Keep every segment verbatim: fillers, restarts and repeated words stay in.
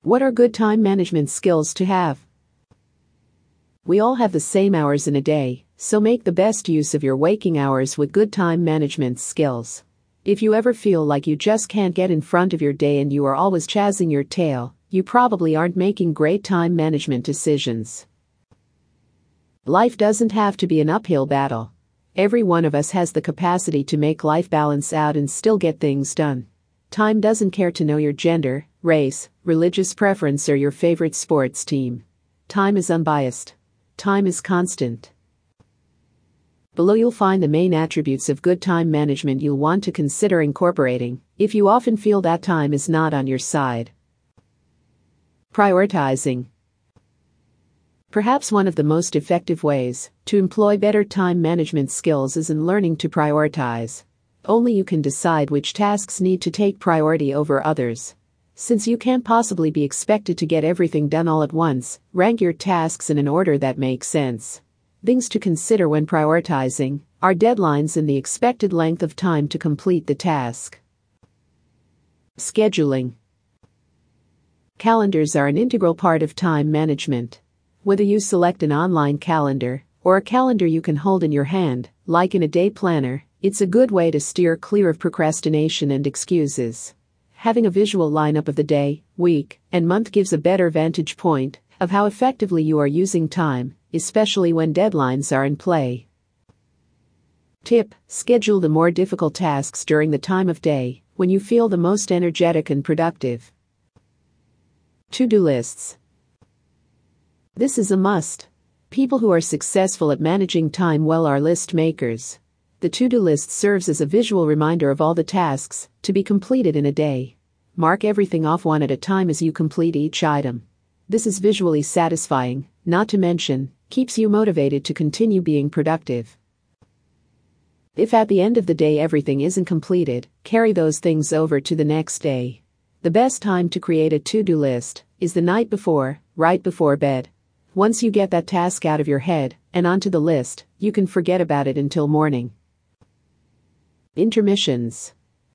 What are good time management skills to have? We all have the same hours in a day, so make the best use of your waking hours with good time management skills. If you ever feel like you just can't get in front of your day and you are always chasing your tail, you probably aren't making great time management decisions. Life doesn't have to be an uphill battle. Every one of us has the capacity to make life balance out and still get things done. Time doesn't care to know your gender, race, religious preference, or your favorite sports team. Time is unbiased. Time is constant. Below you'll find the main attributes of good time management you'll want to consider incorporating if you often feel that time is not on your side. Prioritizing. Perhaps one of the most effective ways to employ better time management skills is in learning to prioritize. Only you can decide which tasks need to take priority over others. Since you can't possibly be expected to get everything done all at once, rank your tasks in an order that makes sense. Things to consider when prioritizing are deadlines and the expected length of time to complete the task. Scheduling. Calendars are an integral part of time management. Whether you select an online calendar or a calendar you can hold in your hand, like in a day planner, it's a good way to steer clear of procrastination and excuses. Having a visual lineup of the day, week, and month gives a better vantage point of how effectively you are using time, especially when deadlines are in play. Tip: schedule the more difficult tasks during the time of day when you feel the most energetic and productive. To-do lists. This is a must. People who are successful at managing time well are list makers. The to-do list serves as a visual reminder of all the tasks to be completed in a day. Mark everything off one at a time as you complete each item. This is visually satisfying, not to mention, keeps you motivated to continue being productive. If at the end of the day everything isn't completed, carry those things over to the next day. The best time to create a to-do list is the night before, right before bed. Once you get that task out of your head and onto the list, you can forget about it until morning. Intermissions.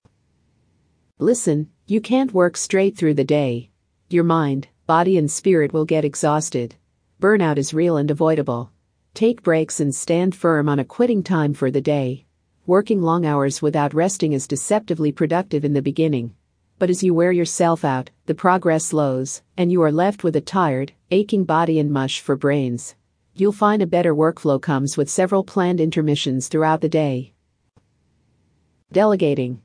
Listen, you can't work straight through the day. Your mind, body, and spirit will get exhausted. Burnout is real and avoidable. Take breaks and stand firm on a quitting time for the day. Working long hours without resting is deceptively productive in the beginning. But as you wear yourself out, the progress slows, and you are left with a tired, aching body and mush for brains. You'll find a better workflow comes with several planned intermissions throughout the day. Delegating.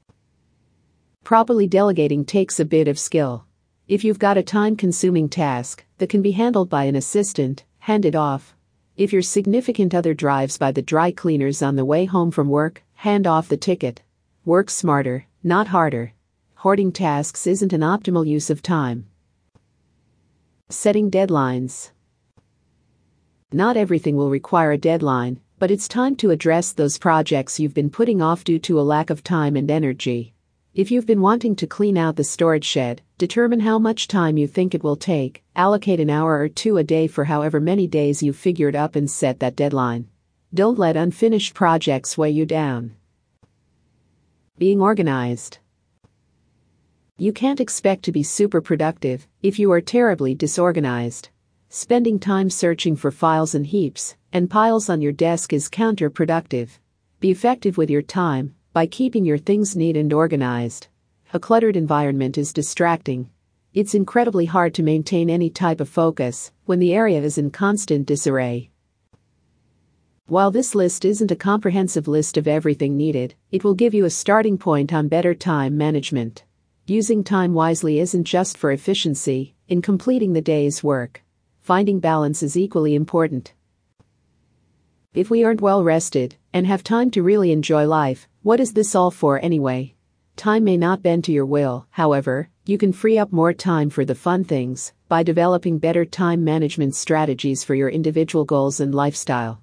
Properly delegating takes a bit of skill. If you've got a time-consuming task that can be handled by an assistant, hand it off. If your significant other drives by the dry cleaners on the way home from work, hand off the ticket. Work smarter, not harder. Hoarding tasks isn't an optimal use of time. Setting deadlines. Not everything will require a deadline, but it's time to address those projects you've been putting off due to a lack of time and energy. If you've been wanting to clean out the storage shed, determine how much time you think it will take, allocate an hour or two a day for however many days you've figured up, and set that deadline. Don't let unfinished projects weigh you down. Being organized. You can't expect to be super productive if you are terribly disorganized. Spending time searching for files and heaps and piles on your desk is counterproductive. Be effective with your time by keeping your things neat and organized. A cluttered environment is distracting. It's incredibly hard to maintain any type of focus when the area is in constant disarray. While this list isn't a comprehensive list of everything needed, it will give you a starting point on better time management. Using time wisely isn't just for efficiency in completing the day's work. Finding balance is equally important. If we aren't well rested and have time to really enjoy life, what is this all for anyway? Time may not bend to your will, however, you can free up more time for the fun things by developing better time management strategies for your individual goals and lifestyle.